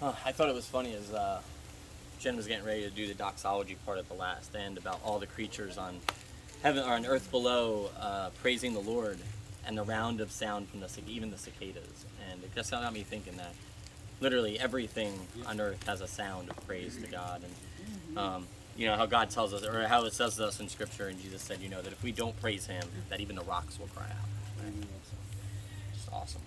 I thought it was funny as Jen was getting ready to do the doxology part at the last end about all the creatures on heaven or on earth below praising the Lord, and the round of sound from even the cicadas. And it just got me thinking that literally everything on earth has a sound of praise to God. And how God tells us, or how it says to us in Scripture, and Jesus said, that if we don't praise Him, that even the rocks will cry out. Right? So, just awesome.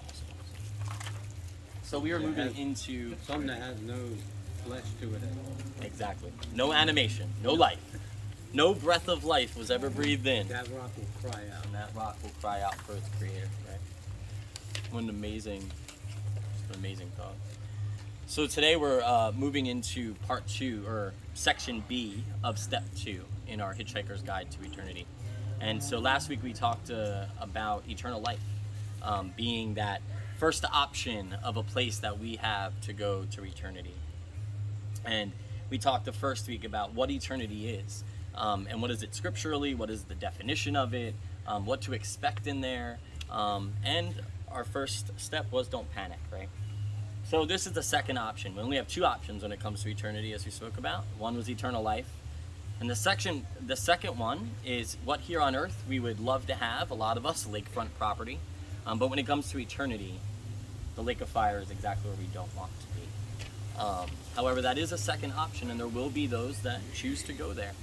So we are moving into something that has no flesh to it at all. Exactly. No animation, no life. No breath of life was ever breathed in. That rock will cry out. And that rock will cry out for its creator, right? What an amazing thought. So today we're moving into part 2, or section B of step 2 in our Hitchhiker's Guide to Eternity. And so last week we talked about eternal life, being that first option of a place that we have to go to eternity. And we talked the first week about what eternity is, and what is it scripturally, what is the definition of it, what to expect in there, and our first step was don't panic, right? So this is the second option. We only have 2 options when it comes to eternity, as we spoke about. One was eternal life, and the second one is what here on earth we would love to have, a lot of us, lakefront property, but when it comes to eternity, the lake of fire is exactly where we don't want to be. However, that is a second option, and there will be those that choose to go there.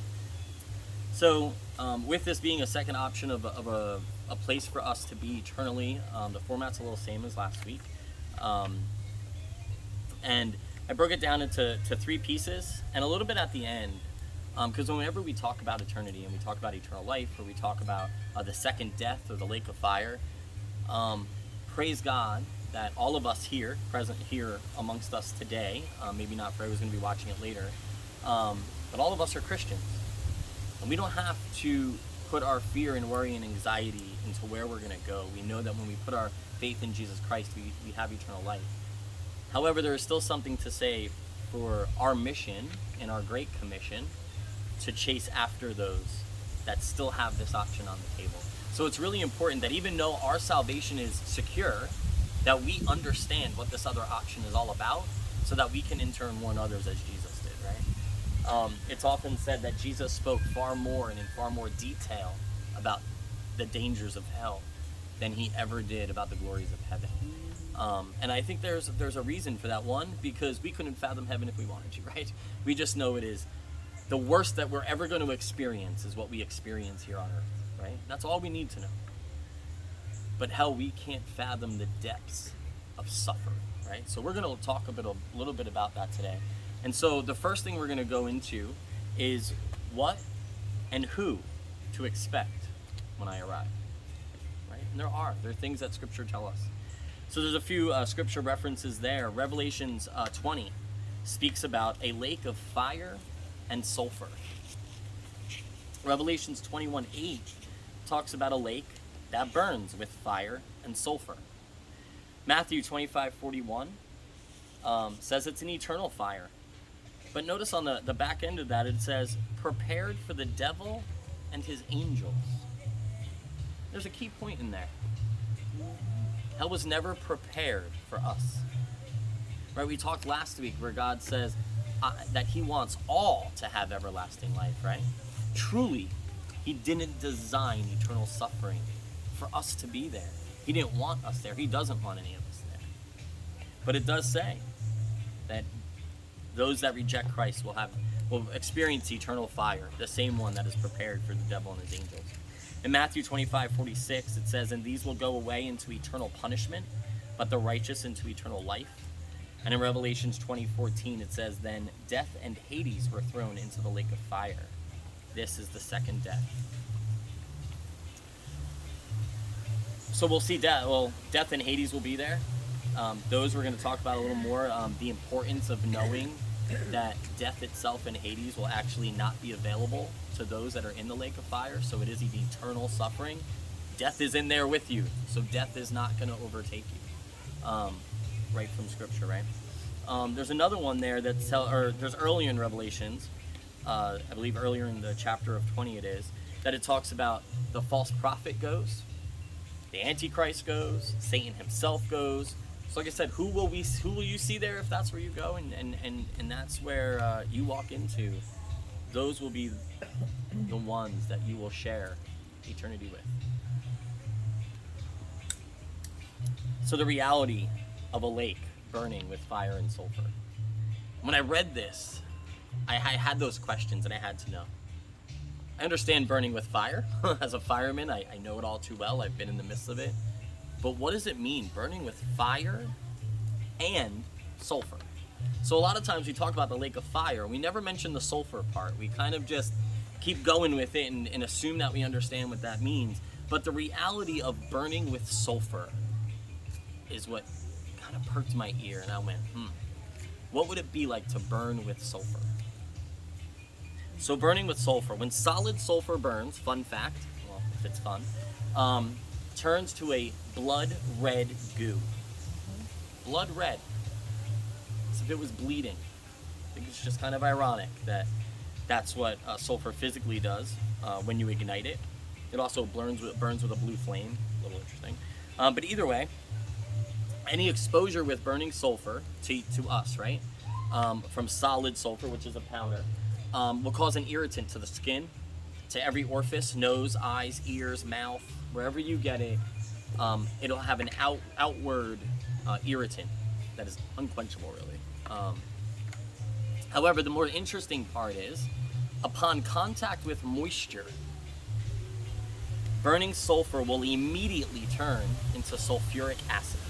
So with this being a second option of a place for us to be eternally, the format's a little same as last week. And I broke it down into 3 pieces, and a little bit at the end, because whenever we talk about eternity and we talk about eternal life, or we talk about the second death or the lake of fire, praise God that all of us here, present here amongst us today, maybe not for who's going to be watching it later, but all of us are Christians. And we don't have to put our fear and worry and anxiety into where we're going to go. We know that when we put our faith in Jesus Christ, we have eternal life. However, there is still something to say for our mission and our Great Commission to chase after those that still have this option on the table. So it's really important that even though our salvation is secure, that we understand what this other option is all about, so that we can in turn warn others as Jesus did, right? It's often said that Jesus spoke far more and in far more detail about the dangers of hell than he ever did about the glories of heaven. And I think there's a reason for that. One, because we couldn't fathom heaven if we wanted to, right? We just know it is the worst that we're ever going to experience is what we experience here on earth, right? That's all we need to know. But hell, we can't fathom the depths of suffering, right? So we're going to talk a little bit about that today. And so the first thing we're going to go into is what and who to expect when I arrive, right? And there are things that Scripture tell us. So there's a few Scripture references there. Revelations 20 speaks about a lake of fire and sulfur. Revelations 21:8 talks about a lake that burns with fire and sulfur. Matthew 25:41 says it's an eternal fire. But notice on the back end of that it says, prepared for the devil and his angels. There's a key point in there. Hell was never prepared for us. Right? We talked last week where God says that he wants all to have everlasting life, right? Truly, he didn't design eternal suffering for us to be there. He didn't want us there. He doesn't want any of us there. But it does say that those that reject Christ will experience eternal fire, the same one that is prepared for the devil and his angels. In Matthew 25:46, it says, and these will go away into eternal punishment, but the righteous into eternal life. And in Revelations 20:14, it says, then death and Hades were thrown into the lake of fire. This is the second death. So we'll see death. Well, death and Hades will be there. Those we're going to talk about a little more. The importance of knowing that death itself and Hades will actually not be available to those that are in the lake of fire. So it is an eternal suffering. Death is in there with you. So death is not going to overtake you. Right from Scripture, right? There's another one there there's earlier in Revelations, I believe earlier in the chapter of 20 it is, that it talks about the false prophet goes, the Antichrist goes, Satan himself goes, So like I said, who will you see there if that's where you go, and that's where you walk into. Those will be the ones that you will share eternity with. So the reality of a lake burning with fire and sulfur. When I read this, I had those questions and I had to know. I understand burning with fire. As a fireman, I know it all too well. I've been in the midst of it. But what does it mean, burning with fire and sulfur? So a lot of times we talk about the lake of fire. We never mention the sulfur part. We kind of just keep going with it and assume that we understand what that means. But the reality of burning with sulfur is what kind of perked my ear. And I went, what would it be like to burn with sulfur? So burning with sulfur, when solid sulfur burns, fun fact, well, if it's fun, turns to a blood red goo. Blood red. As if it was bleeding. I think it's just kind of ironic that that's what sulfur physically does when you ignite it. It also burns with a blue flame. A little interesting. But either way, any exposure with burning sulfur to us, right, from solid sulfur, which is a powder, will cause an irritant to the skin, to every orifice, nose, eyes, ears, mouth, wherever you get it. It'll have an outward irritant that is unquenchable, really. However, the more interesting part is, upon contact with moisture, burning sulfur will immediately turn into sulfuric acid.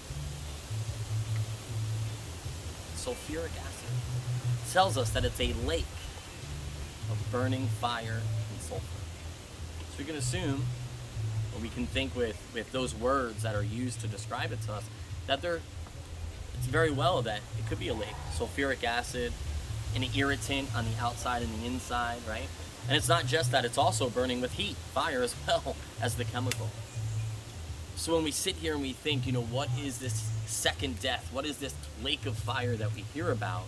Sulfuric acid tells us that it's a lake of burning fire and sulfur. So we can assume, or we can think with those words that are used to describe it to us, that it's very well that it could be a lake. Sulfuric acid, an irritant on the outside and the inside, right? And it's not just that, it's also burning with heat, fire as well as the chemical. So when we sit here and we think, what is this second death? What is this lake of fire that we hear about?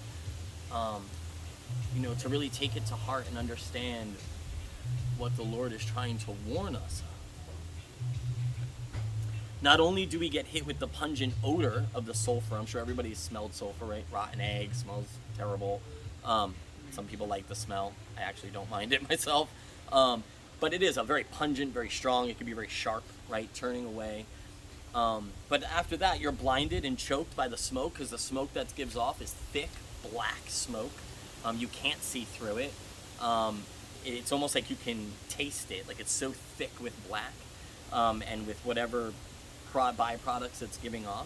To really take it to heart and understand what the Lord is trying to warn us of. Not only do we get hit with the pungent odor of the sulfur, I'm sure everybody's smelled sulfur, right? Rotten egg smells terrible. Some people like the smell. I actually don't mind it myself. But it is a very pungent, very strong. It can be very sharp, right? Turning away. But after that, you're blinded and choked by the smoke, because the smoke that gives off is thick, black smoke. You can't see through it. It's almost like you can taste it. Like, it's so thick with black and with whatever byproducts it's giving off.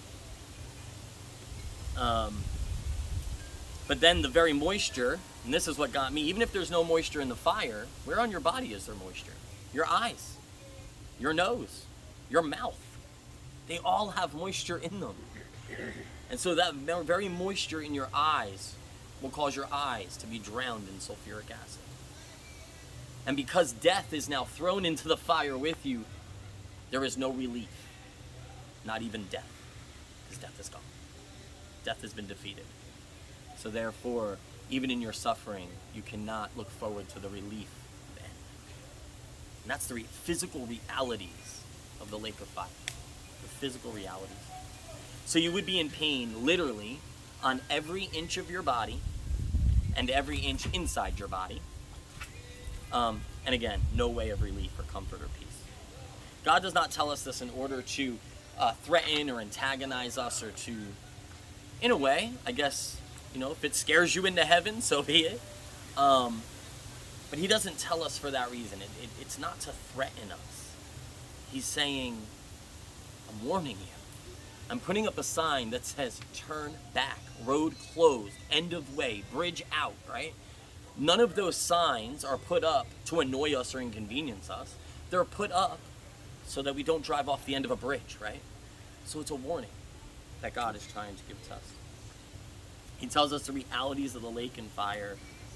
But then the very moisture, and this is what got me, even if there's no moisture in the fire, where on your body is there moisture? Your eyes, your nose, your mouth. They all have moisture in them. And so that very moisture in your eyes will cause your eyes to be drowned in sulfuric acid. And because death is now thrown into the fire with you, there is no relief. Not even death. Because death is gone. Death has been defeated. So therefore, even in your suffering, you cannot look forward to the relief then. And that's the physical realities of the lake of fire. The physical realities. So you would be in pain, literally, on every inch of your body and every inch inside your body. And again, no way of relief or comfort or peace. God does not tell us this in order to threaten or antagonize us, or to, in a way, I guess, if it scares you into heaven, so be it. But he doesn't tell us for that reason. It's not to threaten us. He's saying, I'm warning you. I'm putting up a sign that says, turn back, road closed, end of way, bridge out, right? None of those signs are put up to annoy us or inconvenience us. They're put up so that we don't drive off the end of a bridge, right? So it's a warning that God is trying to give to us. He tells us the realities of the lake and fire,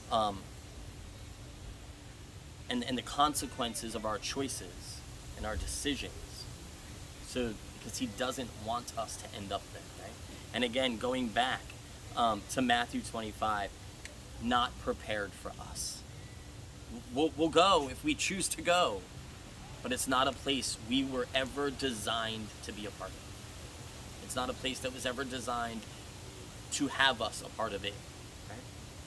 and the consequences of our choices and our decisions. So, because he doesn't want us to end up there, right? And again, going back to Matthew 25, not prepared for us. We'll go if we choose to go, but it's not a place we were ever designed to be a part of. It's not a place that was ever designed to have us a part of it. Right?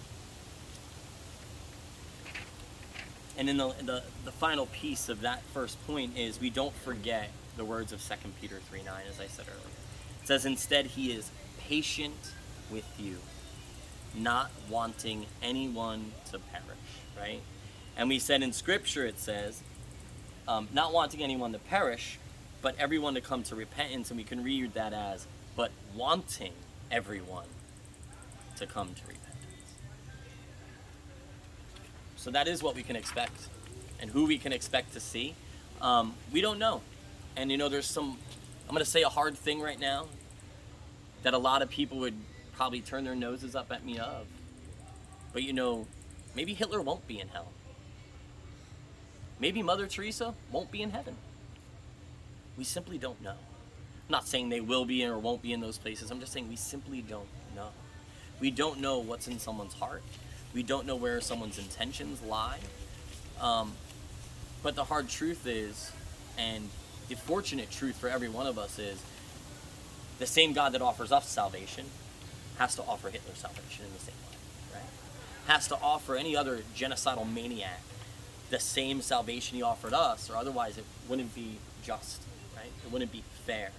And then the final piece of that first point is we don't forget the words of 2 Peter 3:9, as I said earlier. It says, instead, he is patient with you, not wanting anyone to perish, right? And we said in Scripture, it says, not wanting anyone to perish, but everyone to come to repentance. And we can read that as, but wanting everyone to come to repentance. So that is what we can expect, and who we can expect to see. We don't know. And there's some, I'm going to say a hard thing right now that a lot of people would probably turn their noses up at me of. But maybe Hitler won't be in hell. Maybe Mother Teresa won't be in heaven. We simply don't know. I'm not saying they will be or won't be in those places. I'm just saying we simply don't know. We don't know what's in someone's heart. We don't know where someone's intentions lie. But the hard truth is, and the fortunate truth for every one of us is, the same God that offers us salvation has to offer Hitler salvation in the same way, right? Has to offer any other genocidal maniac the same salvation he offered us, or otherwise it wouldn't be just, right? It wouldn't be fair.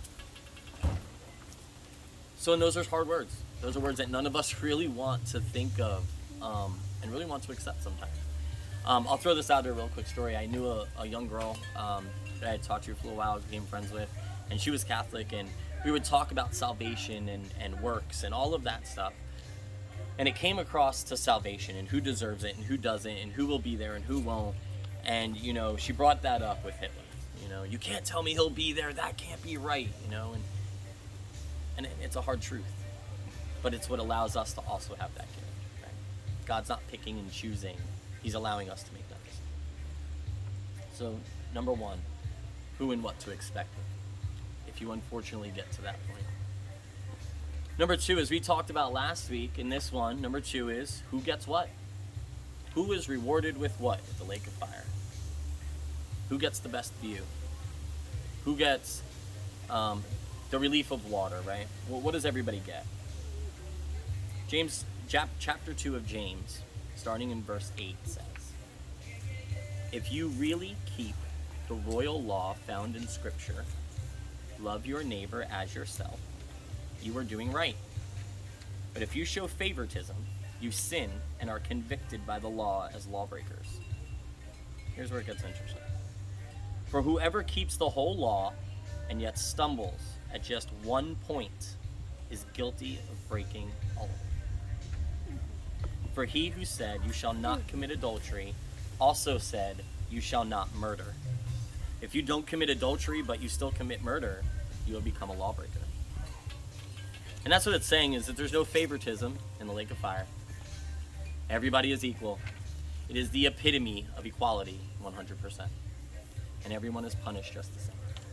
So, and those are hard words. Those are words that none of us really want to think of and really want to accept sometimes. I'll throw this out there, a real quick story. I knew a young girl that I had talked to for a little while, became friends with, and she was Catholic, and we would talk about salvation and works and all of that stuff. And it came across to salvation and who deserves it and who doesn't and who will be there and who won't. And, she brought that up with Hitler. You can't tell me he'll be there. That can't be right, And it's a hard truth. But it's what allows us to also have that gift. Right? God's not picking and choosing. He's allowing us to make that decision. So, number one, who and what to expect, if you unfortunately get to that point. Number two, as we talked about last week in this one, number two is who gets what? Who is rewarded with what at the lake of fire? Who gets the best view? Who gets the relief of water, right? Well, what does everybody get? James, chapter 2 of James, starting in verse 8, says, if you really keep the royal law found in Scripture, love your neighbor as yourself, you are doing right. But if you show favoritism, you sin and are convicted by the law as lawbreakers. Here's where it gets interesting. For whoever keeps the whole law and yet stumbles at just one point is guilty of breaking all of it. For he who said, you shall not commit adultery, also said, you shall not murder. If you don't commit adultery but you still commit murder, you will become a lawbreaker. And that's what it's saying, is that there's no favoritism in the lake of fire. Everybody is equal. It is the epitome of equality, 100%. And everyone is punished just the same.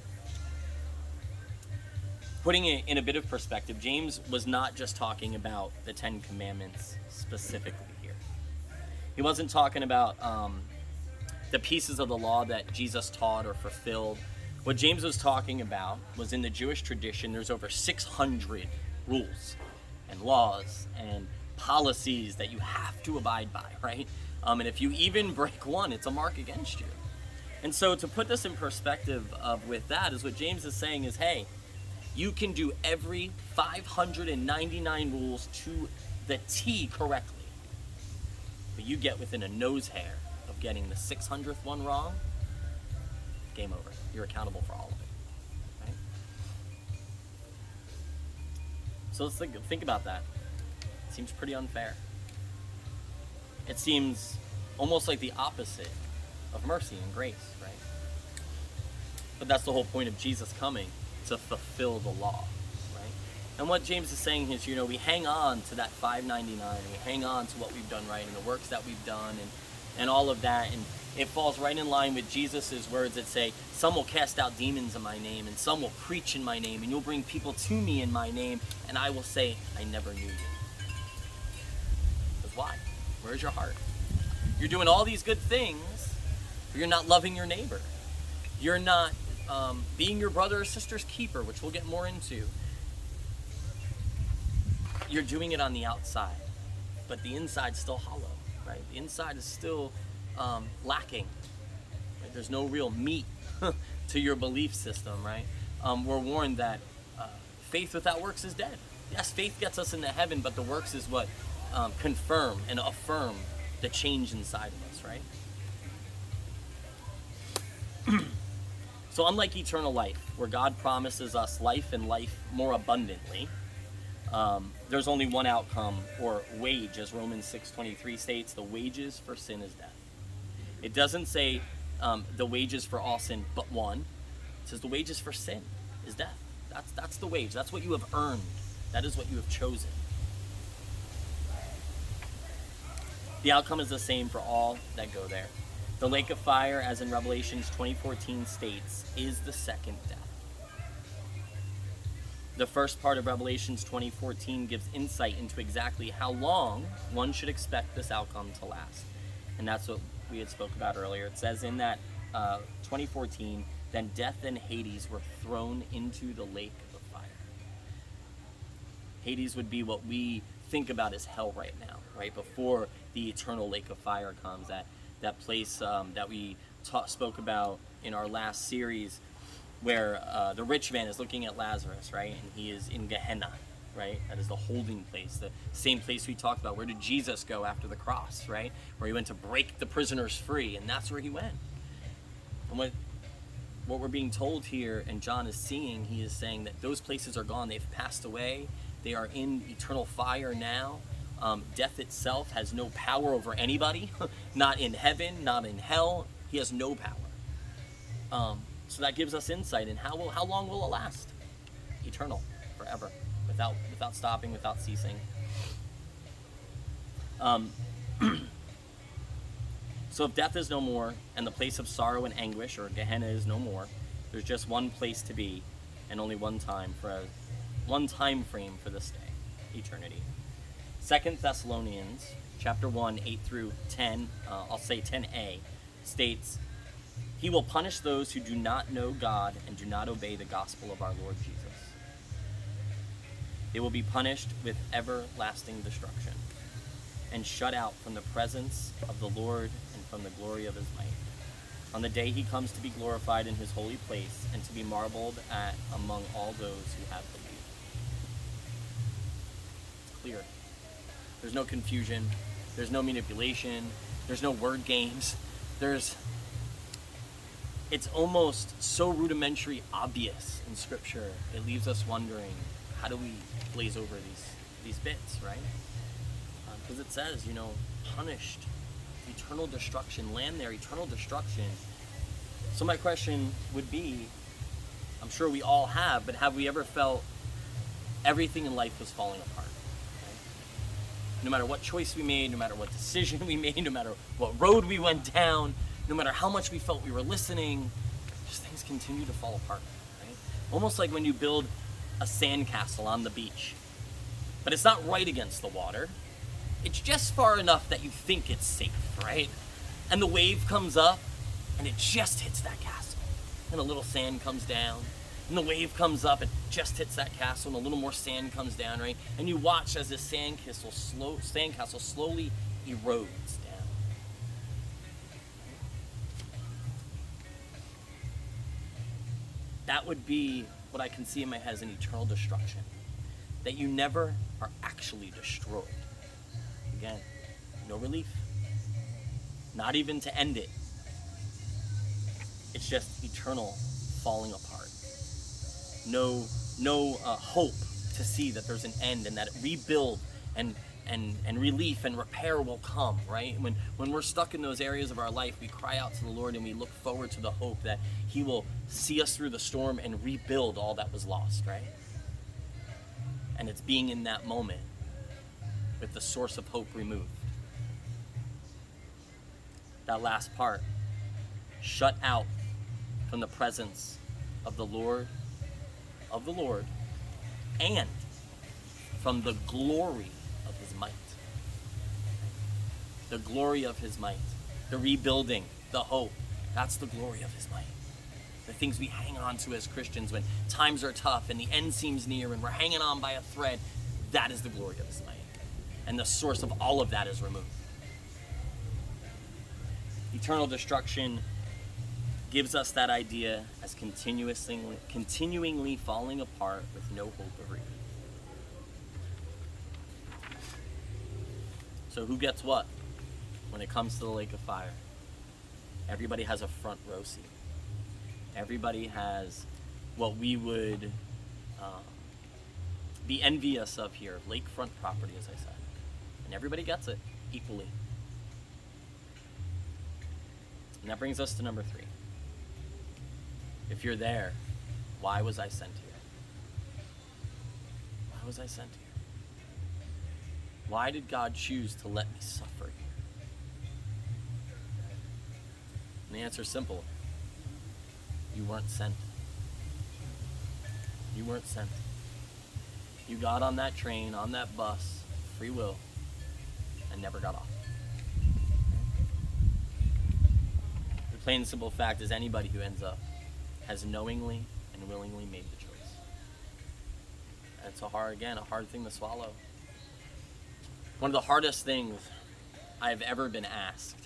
Putting it in a bit of perspective, James was not just talking about the Ten Commandments specifically here. He wasn't talking about the pieces of the law that Jesus taught or fulfilled. What James was talking about was, in the Jewish tradition, there's over 600 rules and laws and policies that you have to abide by, right? And if you even break one, it's a mark against you. And so to put this in perspective with that is what James is saying is, hey, you can do every 599 rules to the T correctly, but you get within a nose hair of getting the 600th one wrong, game over. You're accountable for all of it, right? So let's think about that. It seems pretty unfair. It seems almost like the opposite of mercy and grace, right? But that's the whole point of Jesus coming, to fulfill the law, right? And what James is saying is, we hang on to that 599, we hang on to what we've done right and the works that we've done and all of that, and it falls right in line with Jesus' words that say, some will cast out demons in my name, and some will preach in my name, and you'll bring people to me in my name, and I will say, I never knew you. Because why? Where's your heart? You're doing all these good things, but you're not loving your neighbor. You're not being your brother or sister's keeper, which we'll get more into. you're doing it on the outside, but the inside's still hollow, right? The inside is still lacking. Right? There's no real meat to your belief system, right? We're warned that faith without works is dead. Yes, faith gets us into heaven, but the works is what confirm and affirm the change inside of us, right? So unlike eternal life, where God promises us life and life more abundantly, there's only one outcome, or wage, as Romans 6:23 states, the wages for sin is death. It doesn't say the wages for all sin but one. It says the wages for sin is death. That's the wage. That's what you have earned. That is what you have chosen. The outcome is the same for all that go there. The lake of fire, as in Revelations 20:14 states, is the second death. The first part of Revelations 20:14 gives insight into exactly how long one should expect this outcome to last. And that's what we had spoke about earlier. It says in that 20:14, then death and Hades were thrown into the lake of fire. Hades would be what we think about as hell right now, right? Before the eternal lake of fire comes, that place that we spoke about in our last series, where the rich man is looking at Lazarus, right? And he is in Gehenna, right? That is the holding place, the same place we talked about. Where did Jesus go after the cross, right? Where he went to break the prisoners free, and that's where he went. And what we're being told here, and John is seeing, he is saying that those places are gone. They've passed away. They are in eternal fire now. Death itself has no power over anybody, not in heaven, not in hell. He has no power. So that gives us insight in how long will it last? Eternal, forever, without stopping, without ceasing. So if death is no more, and the place of sorrow and anguish, or Gehenna, is no more, there's just one place to be, and only one time frame for this day, eternity. 2 Thessalonians chapter 1, 8 through 10, I'll say 10a, states, he will punish those who do not know God and do not obey the gospel of our Lord Jesus. They will be punished with everlasting destruction and shut out from the presence of the Lord and from the glory of his might, on the day he comes to be glorified in his holy place and to be marveled at among all those who have believed. It's clear. There's no confusion. There's no manipulation. There's no word games. It's almost so rudimentary obvious in Scripture. It leaves us wondering, how do we glaze over these bits, right? Because it says, punished, eternal destruction, land there, eternal destruction. So my question would be, I'm sure we all have, but have we ever felt everything in life was falling apart? No matter what choice we made, no matter what decision we made, no matter what road we went down, no matter how much we felt we were listening, just things continue to fall apart, right? Almost like when you build a sandcastle on the beach, but it's not right against the water. It's just far enough that you think it's safe, right? And the wave comes up, and it just hits that castle. And a little sand comes down, and the wave comes up and just hits that castle, and a little more sand comes down, right? And you watch as this sandcastle slowly erodes down. That would be what I can see in my head as an eternal destruction. That you never are actually destroyed. Again, no relief. Not even to end it. It's just eternal falling apart. No hope to see that there's an end and that rebuild and relief and repair will come, right? When we're stuck in those areas of our life, we cry out to the Lord and we look forward to the hope that he will see us through the storm and rebuild all that was lost, right? And it's being in that moment with the source of hope removed. That last part, shut out from the presence of the Lord, and from the glory of his might. The glory of his might. The rebuilding, the hope. That's the glory of his might. The things we hang on to as Christians when times are tough and the end seems near and we're hanging on by a thread. That is the glory of this night. And the source of all of that is removed. Eternal destruction gives us that idea as continuingly falling apart with no hope of reunion. So who gets what when it comes to the lake of fire? Everybody has a front row seat. Everybody has what we would be envious of here, lakefront property, as I said. And everybody gets it equally. And that brings us to number 3. If you're there, why was I sent here? Why was I sent here? Why did God choose to let me suffer here? And the answer is simple. You weren't sent. You weren't sent. You got on that train, on that bus, free will, and never got off. The plain and simple fact is anybody who ends up has knowingly and willingly made the choice. It's a hard thing to swallow. One of the hardest things I've ever been asked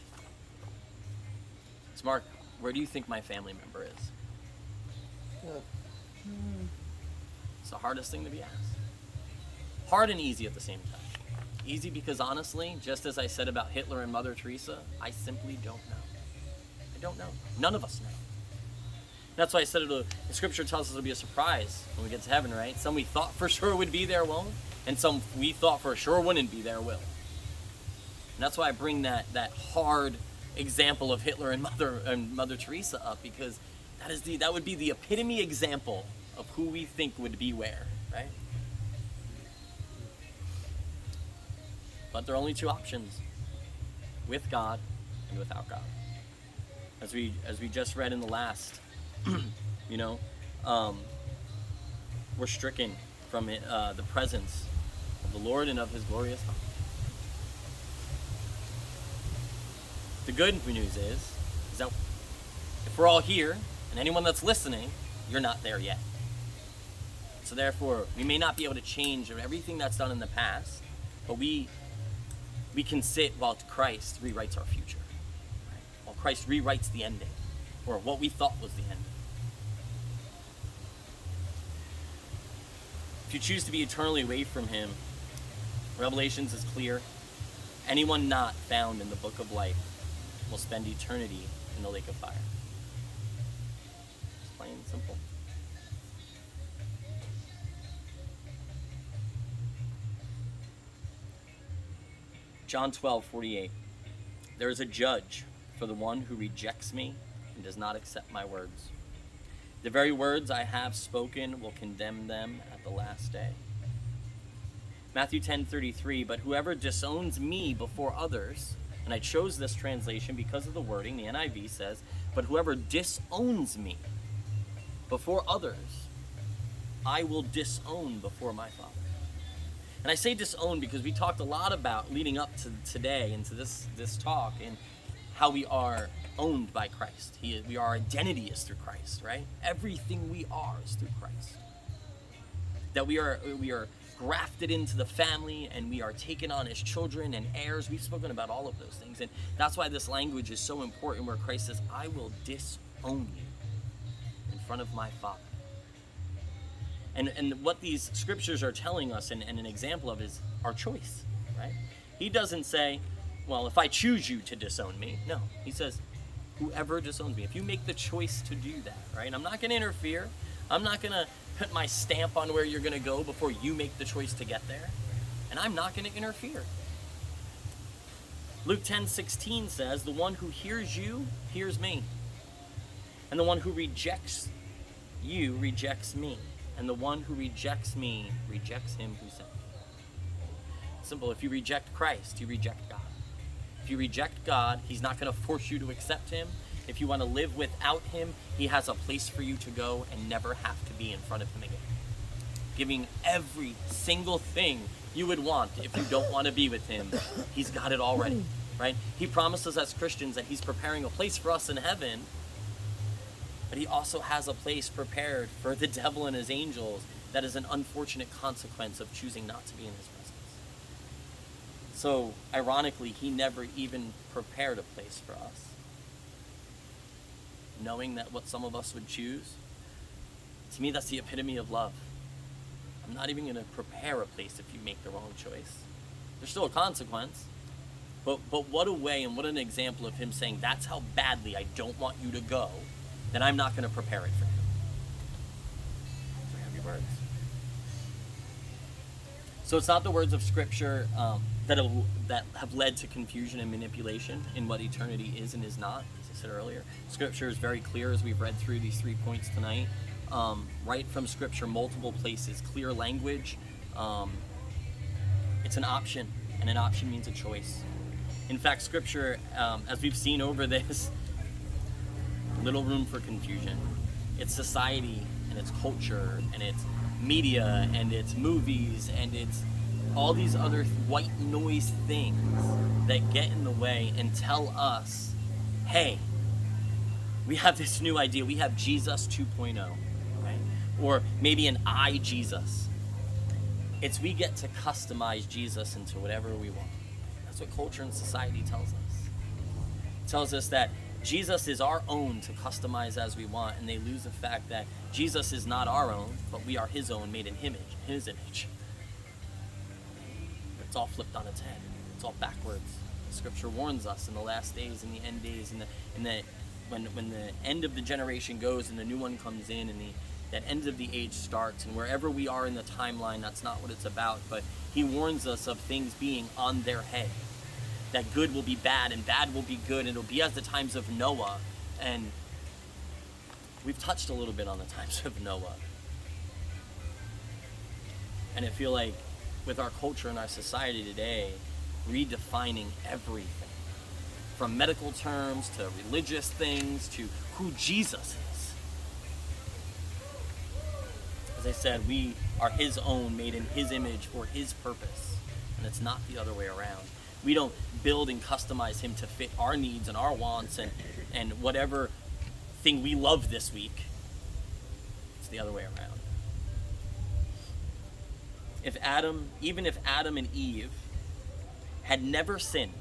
is, Mark, where do you think my family member is? It's the hardest thing to be asked. Hard and easy at the same time. Easy because honestly, just as I said about Hitler and Mother Teresa, I simply don't know. I don't know. None of us know. That's why I said the scripture tells us it'll be a surprise when we get to heaven, right? Some we thought for sure would be there won't, and some we thought for sure wouldn't be there will. And that's why I bring that hard example of Hitler and Mother Teresa up, because that would be the epitome example of who we think would be where, right? But there are only 2 options: with God and without God. As we just read in the last, we're stricken from the presence of the Lord and of His glorious power. The good news is that if we're all here, and anyone that's listening, you're not there yet. So therefore, we may not be able to change everything that's done in the past, but we can sit while Christ rewrites our future. Right? While Christ rewrites the ending, or what we thought was the ending. If you choose to be eternally away from Him, Revelations is clear. Anyone not found in the book of life will spend eternity in the lake of fire. It's plain and simple. John 12:48. There is a judge for the one who rejects me and does not accept my words. The very words I have spoken will condemn them at the last day. Matthew 10:33, but whoever disowns me before others, and I chose this translation because of the wording, the NIV says, but whoever disowns me before others, I will disown before my Father. And I say disown because we talked a lot about, leading up to today and to this talk, and how we are owned by Christ. Our identity is through Christ, right? Everything we are is through Christ. That we are grafted into the family, and we are taken on as children and heirs. We've spoken about all of those things, and that's why this language is so important, where Christ says, I will disown you in front of my Father. And what these scriptures are telling us, and an example of, is our choice, right? He doesn't say, well, if I choose you to disown me. No, he says, whoever disowns me. If you make the choice to do that, right? I'm not going to interfere. I'm not going to put my stamp on where you're going to go before you make the choice to get there. And I'm not going to interfere. Luke 10:16 says, the one who hears you hears me. And the one who rejects you rejects me. And the one who rejects me rejects him who sent me. Simple. If you reject Christ, you reject God. If you reject God, He's not going to force you to accept Him. If you want to live without Him, He has a place for you to go and never have to be in front of Him again. Giving every single thing you would want if you don't want to be with Him. He's got it already, right? He promises as Christians that He's preparing a place for us in heaven, but He also has a place prepared for the devil and his angels that is an unfortunate consequence of choosing not to be in his presence. So, ironically, he never even prepared a place for us. Knowing that what some of us would choose, to me, that's the epitome of love. I'm not even going to prepare a place if you make the wrong choice. There's still a consequence. But what a way and what an example of him saying, that's how badly I don't want you to go, that I'm not going to prepare it for you. So have your words. So it's not the words of Scripture that have led to confusion and manipulation in what eternity is and is not. As I said earlier, Scripture is very clear as we've read through these 3 points tonight. Right from Scripture, multiple places, clear language. It's an option, and an option means a choice. In fact, Scripture, as we've seen over this, little room for confusion. It's society, and it's culture, and it's media, and it's movies, and it's all these other white noise things that get in the way and tell us, hey, we have this new idea. We have Jesus 2.0, right? Or maybe an I Jesus. It's we get to customize Jesus into whatever we want. That's what culture and society tells us. It tells us that Jesus is our own to customize as we want, and they lose the fact that Jesus is not our own, but we are his own, made in his image. It's all flipped on its head. It's all backwards. Scripture warns us in the last days, in the end days, when the end of the generation goes and the new one comes in, and that end of the age starts, and wherever we are in the timeline, that's not what it's about, but he warns us of things being on their head. That good will be bad and bad will be good, and it'll be as the times of Noah. And we've touched a little bit on the times of Noah. And I feel like with our culture and our society today, redefining everything, from medical terms to religious things to who Jesus is. As I said, we are his own, made in his image for his purpose, and it's not the other way around. We don't build and customize him to fit our needs and our wants and whatever thing we love this week. It's the other way around. Even if Adam and Eve had never sinned,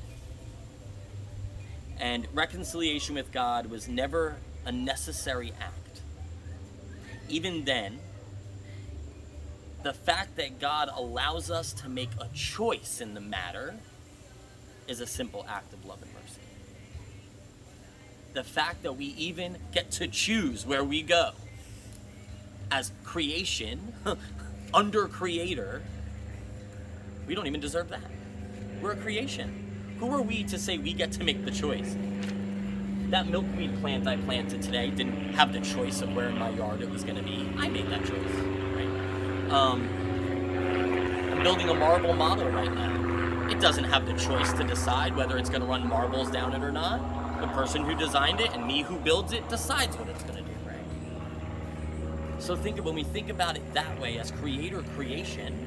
and reconciliation with God was never a necessary act, even then, the fact that God allows us to make a choice in the matter is a simple act of love and mercy. The fact that we even get to choose where we go as creation, under creator, we don't even deserve that. We're a creation. Who are we to say we get to make the choice? That milkweed plant I planted today didn't have the choice of where in my yard it was going to be. I made that choice, right? I'm building a marble model right now. It doesn't have the choice to decide whether it's going to run marbles down it or not. The person who designed it and me who builds it decides what it's going to do, right? So when we think about it that way, as creation,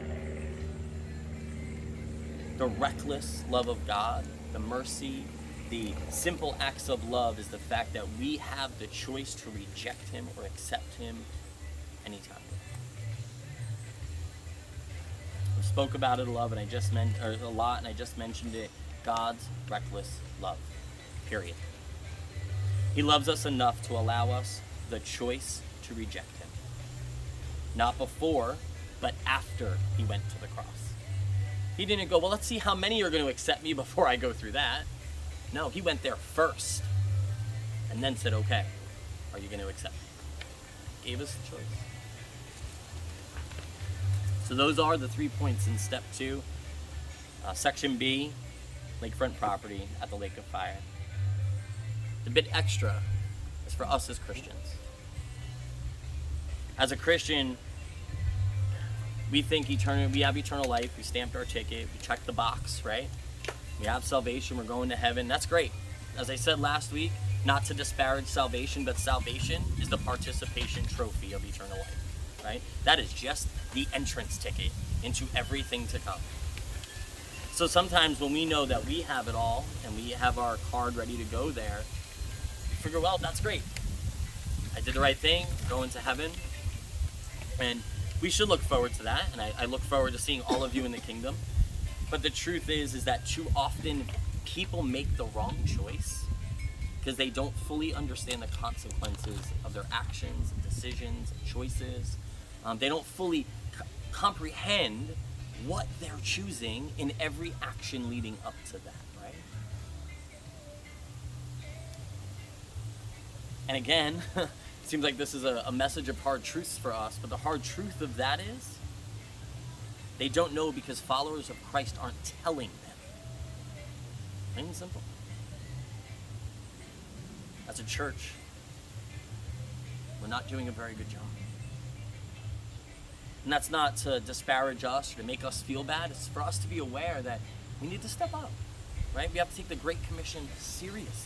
the reckless love of God, the mercy, the simple acts of love is the fact that we have the choice to reject him or accept him anytime. We spoke about it a lot, and I just mentioned it. God's reckless love. Period. He loves us enough to allow us the choice to reject him. Not before, but after he went to the cross. He didn't go, well, let's see how many are going to accept me before I go through that. No, he went there first and then said, okay, are you going to accept me? Gave us the choice. So those are the 3 points in step 2. Section B, lakefront property at the Lake of Fire. The bit extra is for us as Christians. As a Christian, we think we have eternal life. We stamped our ticket. We checked the box, right? We have salvation. We're going to heaven. That's great. As I said last week, not to disparage salvation, but salvation is the participation trophy of eternal life, right? That is just the entrance ticket into everything to come. So sometimes when we know that we have it all and we have our card ready to go there, we figure, well, that's great. I did the right thing, going to heaven. And we should look forward to that, and I look forward to seeing all of you in the kingdom. But the truth is that too often people make the wrong choice because they don't fully understand the consequences of their actions, decisions, choices. They don't fully comprehend what they're choosing in every action leading up to that, right? And again, it seems like this is a message of hard truths for us, but the hard truth of that is they don't know because followers of Christ aren't telling them. Plain and simple. As a church, we're not doing a very good job. And that's not to disparage us or to make us feel bad. It's for us to be aware that we need to step up, right? We have to take the Great Commission seriously.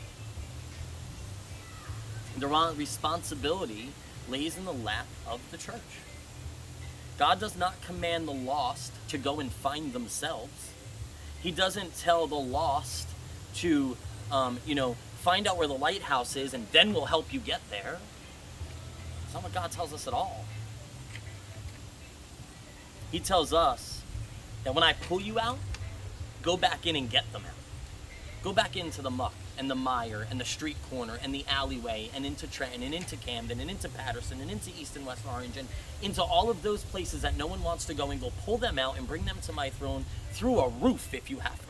The responsibility lays in the lap of the church. God does not command the lost to go and find themselves. He doesn't tell the lost to, find out where the lighthouse is and then we'll help you get there. That's not what God tells us at all. He tells us that when I pull you out, go back in and get them out. Go back into the muck and the mire and the street corner and the alleyway and into Trenton and into Camden and into Patterson and into East and West Orange and into all of those places that no one wants to go, and go pull them out and bring them to my throne through a roof if you have to.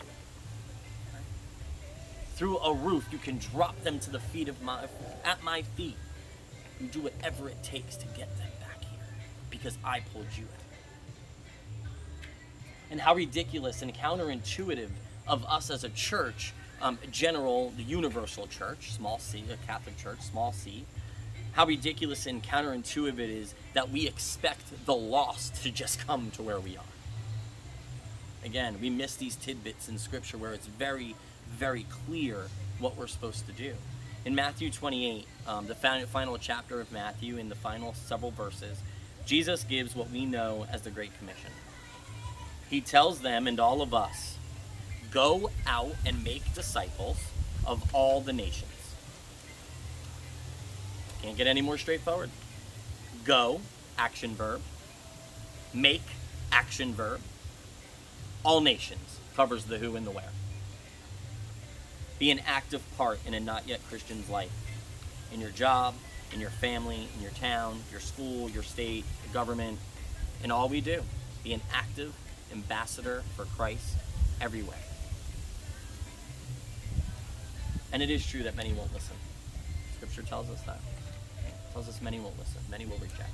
Through a roof, you can drop them to the feet of at my feet. You do whatever it takes to get them back here because I pulled you out. And how ridiculous and counterintuitive of us as a church, the universal church, small c, a Catholic church, small c, how ridiculous and counterintuitive it is that we expect the lost to just come to where we are. Again, we miss these tidbits in Scripture where it's very, very clear what we're supposed to do. In Matthew 28, the final chapter of Matthew, in the final several verses, Jesus gives what we know as the Great Commission. He tells them and all of us, go out and make disciples of all the nations. Can't get any more straightforward. Go, action verb. Make, action verb. All nations covers the who and the where. Be an active part in a not yet Christian's life. In your job, in your family, in your town, your school, your state, your government, in all we do. Be an active ambassador for Christ everywhere. And it is true that many won't listen. Scripture tells us that. It tells us many won't listen. Many will reject.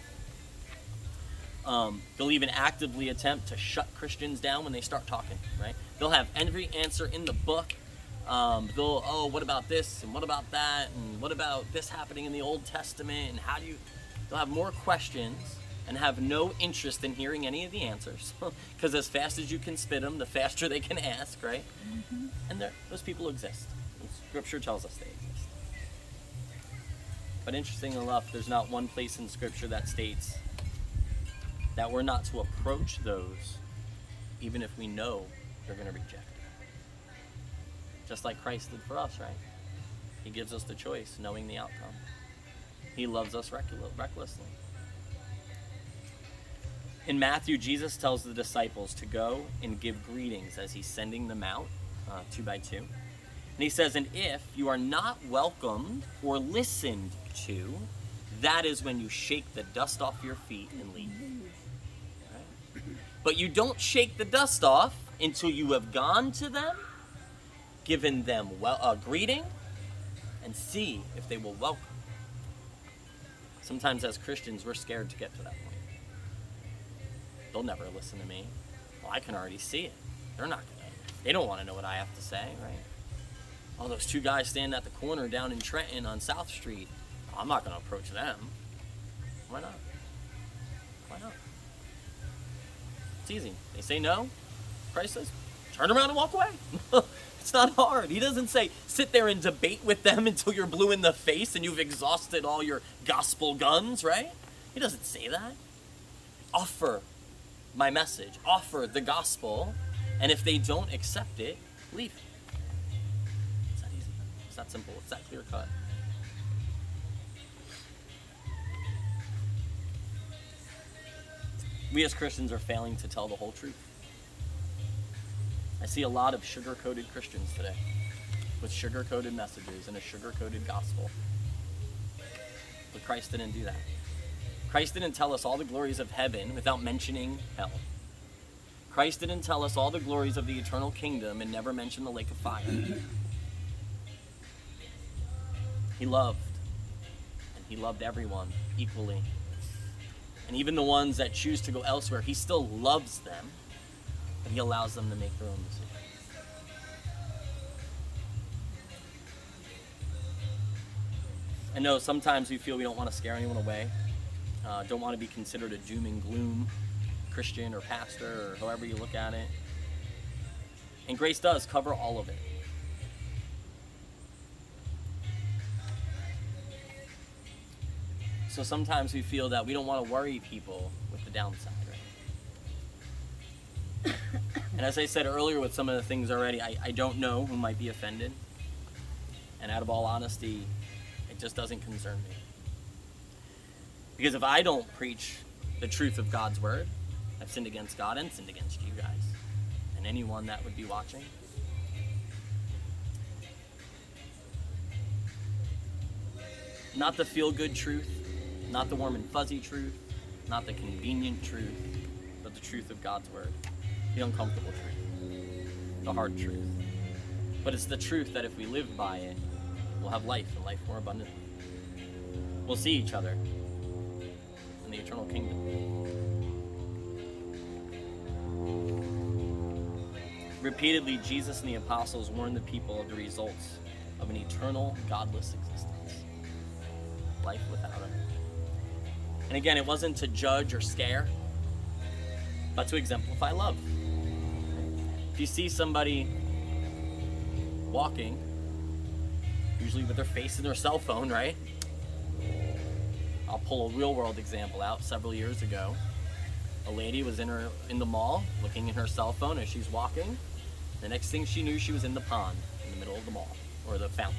They'll even actively attempt to shut Christians down when they start talking, right? They'll have every answer in the book. What about this and what about that and what about this happening in the Old Testament and they'll have more questions and have no interest in hearing any of the answers because as fast as you can spit them, the faster they can ask, right? Mm-hmm. And those people exist. Scripture tells us they exist. But interesting enough, there's not one place in Scripture that states that we're not to approach those even if we know they're going to reject it. Just like Christ did for us, right? He gives us the choice, knowing the outcome. He loves us recklessly. In Matthew, Jesus tells the disciples to go and give greetings as he's sending them out, 2 by 2. And he says, and if you are not welcomed or listened to, that is when you shake the dust off your feet and leave. Right? But you don't shake the dust off until you have gone to them, given them a greeting, and see if they will welcome. Sometimes as Christians, we're scared to get to that point. They'll never listen to me. Well, I can already see it. They don't want to know what I have to say, right? Oh, those two guys standing at the corner down in Trenton on South Street. I'm not going to approach them. Why not? Why not? It's easy. They say no. Christ says, turn around and walk away. It's not hard. He doesn't say, sit there and debate with them until you're blue in the face and you've exhausted all your gospel guns, right? He doesn't say that. Offer my message. Offer the gospel. And if they don't accept it, leave. It's that easy. It's that simple. It's that clear cut. We as Christians are failing to tell the whole truth. I see a lot of sugar-coated Christians today with sugar-coated messages and a sugar-coated gospel. But Christ didn't do that. Christ didn't tell us all the glories of heaven without mentioning hell. Christ didn't tell us all the glories of the eternal kingdom and never mention the lake of fire. He loved, and he loved everyone equally. And even the ones that choose to go elsewhere, he still loves them, but he allows them to make their own decisions. I know sometimes we feel we don't want to scare anyone away, don't want to be considered a doom and gloom Christian or pastor or however you look at it. And grace does cover all of it. So sometimes we feel that we don't want to worry people with the downside, right? And as I said earlier with some of the things already, I don't know who might be offended. And out of all honesty, it just doesn't concern me. Because if I don't preach the truth of God's word, I've sinned against God and sinned against you guys and anyone that would be watching. Not the feel-good truth, not the warm and fuzzy truth, not the convenient truth, but the truth of God's word. The uncomfortable truth, the hard truth. But it's the truth that if we live by it, we'll have life and life more abundantly. We'll see each other in the eternal kingdom. Repeatedly, Jesus and the apostles warned the people of the results of an eternal, godless existence. Life without him. And again, it wasn't to judge or scare, but to exemplify love. If you see somebody walking, usually with their face in their cell phone, right? I'll pull a real world example out. Several years ago, a lady was in the mall looking at her cell phone as she's walking. The next thing she knew, she was in the pond in the middle of the mall, or the fountain.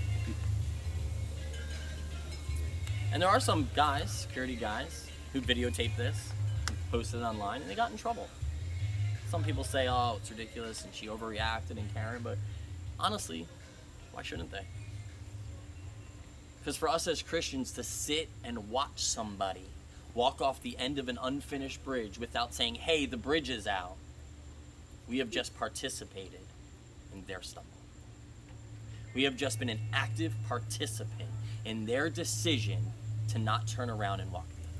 And there are some guys, security guys, who videotaped this and posted it online, and they got in trouble. Some people say, oh, it's ridiculous, and she overreacted and Karen, but honestly, why shouldn't they? Because for us as Christians to sit and watch somebody walk off the end of an unfinished bridge without saying, hey, the bridge is out, we have just participated in their stumble. We have just been an active participant in their decision to not turn around and walk the other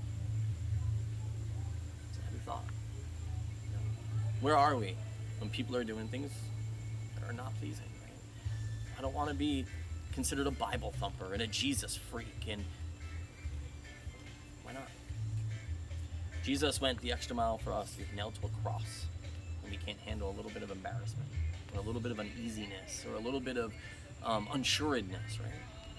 way. It's a heavy thought. You know? Where are we when people are doing things that are not pleasing? Right? I don't want to be considered a Bible thumper and a Jesus freak, and why not? Jesus went the extra mile for us. He was nailed to a cross, and we can't handle a little bit of embarrassment, or a little bit of uneasiness, or a little bit of unsuredness, right?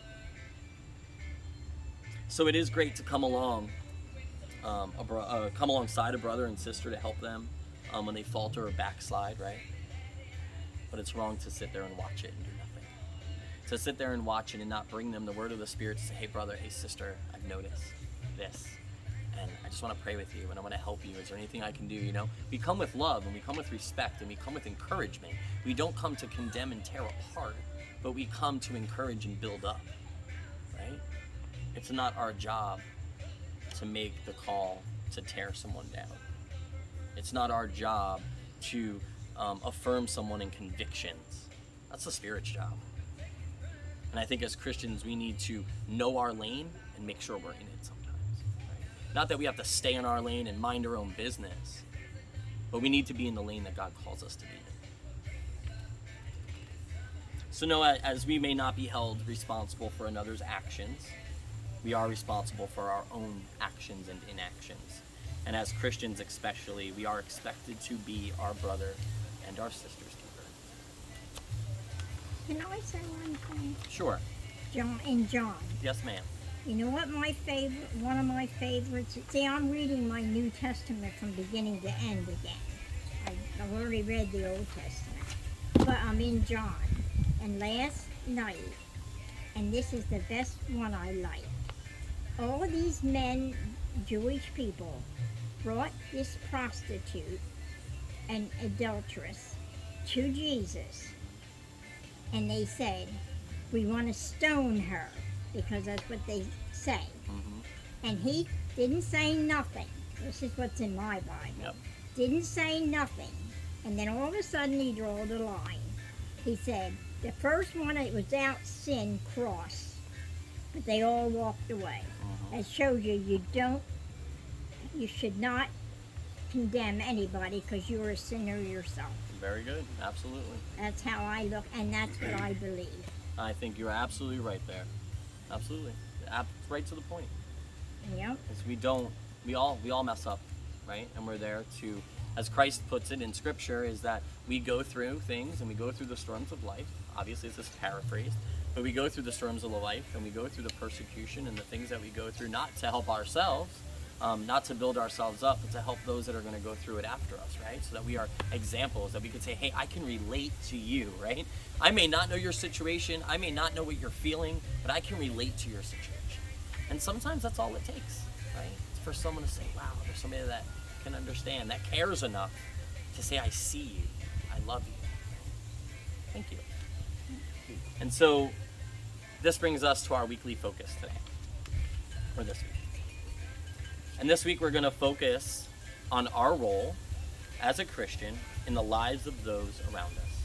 So it is great to come along, come alongside a brother and sister to help them when they falter or backslide, right? But it's wrong to sit there and watch it and do nothing. To sit there and watch it and not bring them the word of the Spirit to say, hey brother, hey sister, I've noticed this, and I just want to pray with you, and I want to help you. Is there anything I can do? You know, we come with love, and we come with respect, and we come with encouragement. We don't come to condemn and tear apart, but we come to encourage and build up, right? It's not our job to make the call to tear someone down. It's not our job to affirm someone in convictions. That's the Spirit's job. And I think as Christians, we need to know our lane and make sure we're in it sometimes. Right? Not that we have to stay in our lane and mind our own business, but we need to be in the lane that God calls us to be in. So know, as we may not be held responsible for another's actions, we are responsible for our own actions and inactions. And as Christians especially, we are expected to be our brother and our sister's keeper. Can I say one thing? Sure. John. Yes, ma'am. You know what one of my favorites, see, I'm reading my New Testament from beginning to end again. I've already read the Old Testament, but I'm in John. And last night, and this is the best one I like, all these men, Jewish people, brought this prostitute and adulteress to Jesus, and they said, we want to stone her, because that's what they say. And he didn't say nothing. This is what's in my Bible. Yep. Didn't say nothing. And then all of a sudden he drew the line. He said, the first one that was without sin crossed, but they all walked away. That shows you you should not condemn anybody because you're a sinner yourself. Very good. Absolutely. That's how I look, and that's what I believe. I think you're absolutely right there. Absolutely. Right to the point. Yep. Because we all mess up, right? And we're there to, as Christ puts it in Scripture, is that we go through things and we go through the storms of life. Obviously, it's just paraphrased, but we go through the storms of life and we go through the persecution and the things that we go through, not to help ourselves, not to build ourselves up, but to help those that are going to go through it after us, right? So that we are examples, that we can say, hey, I can relate to you, right? I may not know your situation, I may not know what you're feeling, but I can relate to your situation. And sometimes that's all it takes, right? It's for someone to say, wow, there's somebody that can understand, that cares enough to say, I see you, I love you. Thank you. And so this brings us to our weekly focus today, or this week. And this week we're going to focus on our role as a Christian in the lives of those around us.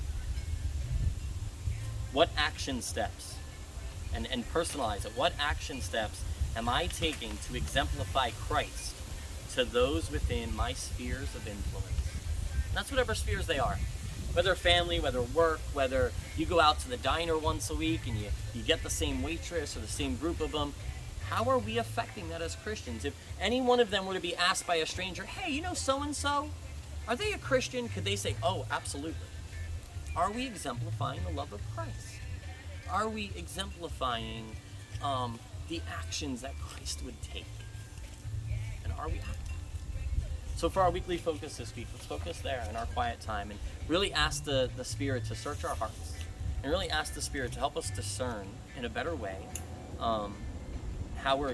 What action steps, and personalize it, what action steps am I taking to exemplify Christ to those within my spheres of influence? And that's whatever spheres they are. Whether family, whether work, whether you go out to the diner once a week and you get the same waitress or the same group of them, how are we affecting that as Christians? If any one of them were to be asked by a stranger, hey, you know so-and-so, are they a Christian? Could they say, oh, absolutely. Are we exemplifying the love of Christ? Are we exemplifying the actions that Christ would take? And are we acting? So for our weekly focus this week, let's focus there in our quiet time and really ask the Spirit to search our hearts and really ask the Spirit to help us discern in a better way how we're